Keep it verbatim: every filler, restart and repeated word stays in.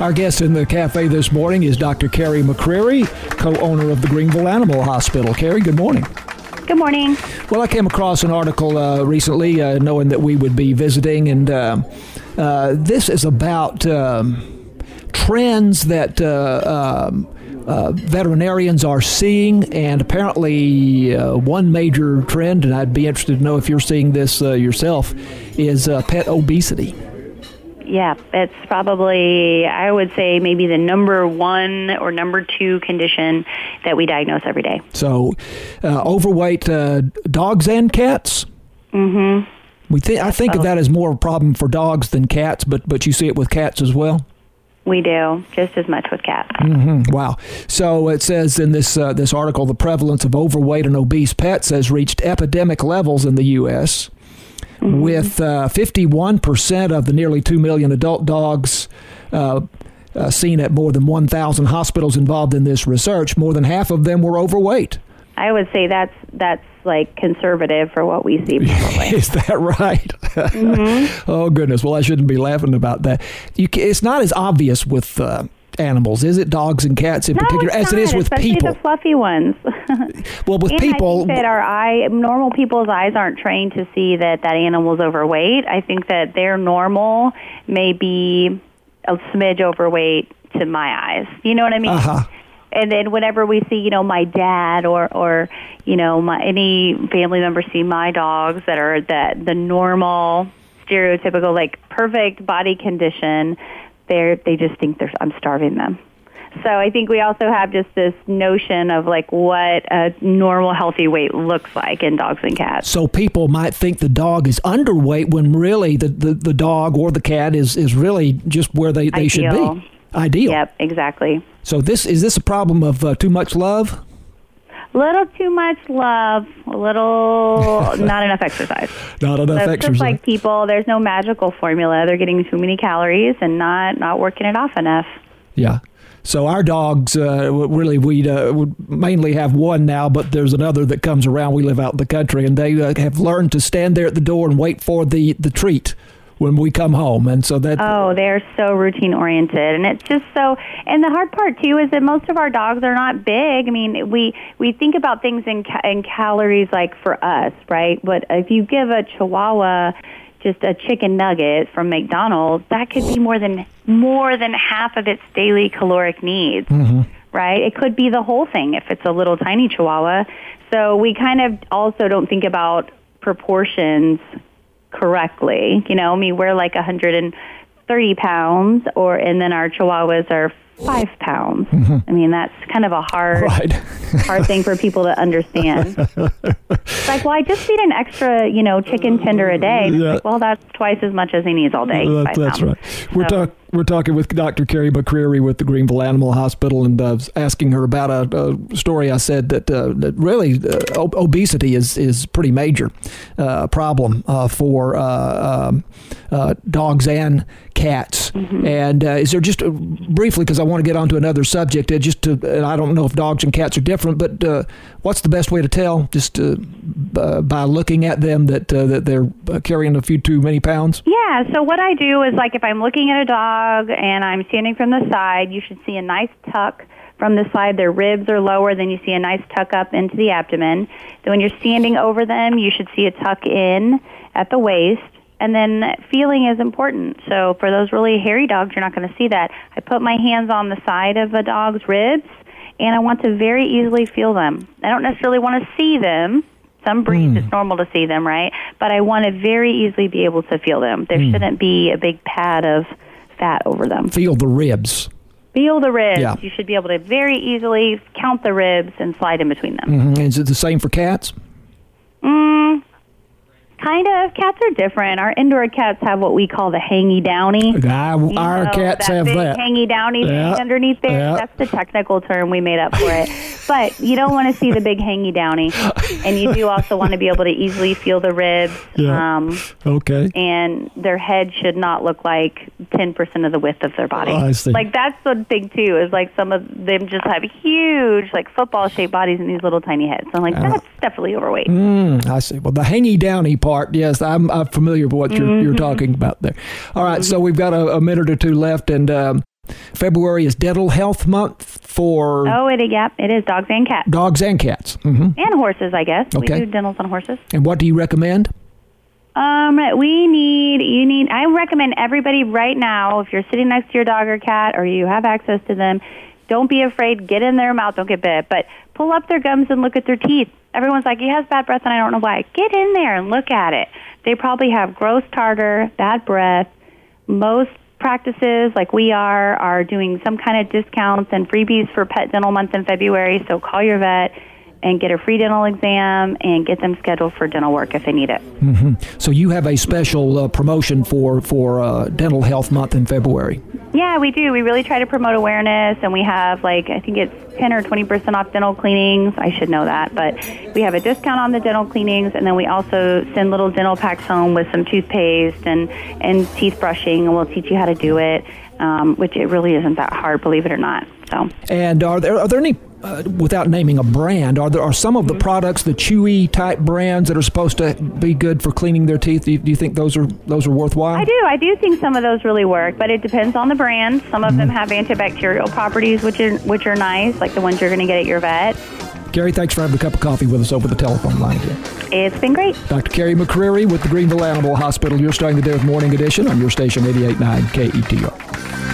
Our guest in the cafe this morning is Doctor Carrie McCreary, co-owner of the Greenville Animal Hospital. Carrie, good morning. Good morning. Well, I came across an article uh, recently, uh, knowing that we would be visiting, and uh, uh, this is about um, trends that uh, um, uh, veterinarians are seeing, and apparently uh, one major trend, and I'd be interested to know if you're seeing this uh, yourself, is uh, pet obesity. Yeah, it's probably, I would say, maybe the number one or number two condition that we diagnose every day. So, uh, overweight uh, dogs and cats? Mm-hmm. We think I think oh. of that as more of a problem for dogs than cats, but but you see it with cats as well? We do, just as much with cats. Mm-hmm. Wow. So it says in this uh, this article, the prevalence of overweight and obese pets has reached epidemic levels in the U S, mm-hmm. with uh, fifty-one percent of the nearly two million adult dogs uh, uh, seen at more than one thousand hospitals involved in this research. More than half of them were overweight. I would say that's that's like conservative for what we see, probably. Is that right? Mm-hmm. Oh, goodness. Well, I shouldn't be laughing about that. You can, it's not as obvious with uh, animals, is it? Dogs and cats in no, particular, it's as not, it is with especially people. the fluffy ones. Well, with and people, I think that our eye, normal people's eyes aren't trained to see that that animal's overweight. I think that their normal may be a smidge overweight to my eyes. You know what I mean? Uh-huh. And then whenever we see, you know, my dad or, or you know, my, any family member see my dogs that are that the normal, stereotypical, like perfect body condition, they they just think they're I'm starving them. So I think we also have just this notion of like what a normal healthy weight looks like in dogs and cats. So people might think the dog is underweight when really the, the, the dog or the cat is, is really just where they, they should be. Ideal. Yep, exactly. So this is this a problem of uh, too much love? A little too much love, a little not enough exercise. Not enough so exercise. Just like people, there's no magical formula. They're getting too many calories and not, not working it off enough. Yeah. So our dogs, uh, really, we uh, would mainly have one now, but there's another that comes around. We live out in the country, and they uh, have learned to stand there at the door and wait for the, the treat when we come home. And so that oh they're so routine oriented, and it's just so, and the hard part too is that most of our dogs are not big. I mean, we we think about things in ca- in calories like for us, right? But if you give a Chihuahua just a chicken nugget from McDonald's, that could be more than more than half of its daily caloric needs. Mm-hmm. Right? It could be the whole thing if it's a little tiny Chihuahua. So we kind of also don't think about proportions correctly. You know, I mean, we're like one hundred thirty pounds, or and then our Chihuahuas are five pounds. Mm-hmm. I mean, that's kind of a hard, right. hard thing for people to understand. It's like, well, I just feed an extra, you know, chicken tender a day. Yeah. Like, well, that's twice as much as he needs all day. That, that's pounds. right. We're so. talking. We're talking with Doctor Carrie McCreary with the Greenville Animal Hospital, and uh, asking her about a, a story I said that, uh, that really uh, obesity is is pretty major uh, problem uh, for uh, um, uh, dogs and cats. Mm-hmm. And uh, is there just uh, briefly, because I want to get on to another subject, uh, just to, and I don't know if dogs and cats are different, but uh, what's the best way to tell, just uh, uh, by looking at them, that uh, that they're carrying a few too many pounds? Yeah. So what I do is, like, if I'm looking at a dog and I'm standing from the side, you should see a nice tuck from the side. Their ribs are lower, then you see a nice tuck up into the abdomen. Then when you're standing over them, you should see a tuck in at the waist. And then feeling is important. So for those really hairy dogs, you're not going to see that. I put my hands on the side of a dog's ribs, and I want to very easily feel them. I don't necessarily want to see them. Some breeds, mm. it's normal to see them, right? But I want to very easily be able to feel them. There mm. shouldn't be a big pad of fat over them. Feel the ribs. Feel the ribs. Yeah. You should be able to very easily count the ribs and slide in between them. Mm-hmm. Is it the same for cats? Mm, kind of. Cats are different. Our indoor cats have what we call the hangy downy. I, our know, cats that have big that. Hangy downy yeah. thing underneath there. Yeah. That's the technical term we made up for it. But you don't want to see the big hangy downy, and you do also want to be able to easily feel the ribs. Yeah. Um, okay. And their head should not look like ten percent of the width of their body. Oh, I see. Like, that's the thing too. Is like some of them just have huge, like football-shaped bodies and these little tiny heads. So I'm like, that's uh, definitely overweight. Mm, I see. Well, the hangy downy part, yes, I'm, I'm familiar with what you're, mm-hmm. you're talking about there. All right, mm-hmm. so we've got a, a minute or two left, and um, February is Dental Health Month for Oh, it yeah, it is dogs and cats. dogs and cats. Mm-hmm. And horses, I guess. Okay. We do dentals on horses. And what do you recommend? Um, we need, you need, I recommend everybody right now, if you're sitting next to your dog or cat or you have access to them, don't be afraid, get in their mouth, don't get bit, but pull up their gums and look at their teeth. Everyone's like, he has bad breath and I don't know why. Get in there and look at it. They probably have gross tartar, bad breath. Most practices, like we are, are doing some kind of discounts and freebies for Pet Dental Month in February, so call your vet and get a free dental exam and get them scheduled for dental work if they need it. Mm-hmm. So you have a special uh, promotion for, for uh, Dental Health Month in February. Yeah, we do. We really try to promote awareness, and we have, like, I think it's ten or twenty percent off dental cleanings. I should know that, but we have a discount on the dental cleanings, and then we also send little dental packs home with some toothpaste and, and teeth brushing, and we'll teach you how to do it, um, which it really isn't that hard, believe it or not. So. And are there are there any, uh, without naming a brand, are there are some of the products, the Chewy type brands that are supposed to be good for cleaning their teeth? Do you, do you think those are those are worthwhile? I do. I do think some of those really work, but it depends on the brand. Some of mm-hmm. them have antibacterial properties, which are which are nice, like the ones you're going to get at your vet. Carrie, thanks for having a cup of coffee with us over the telephone line again. It's been great. Doctor Carrie McCreary with the Greenville Animal Hospital. You're starting the day with Morning Edition on your station eighty-eight point nine K E T R.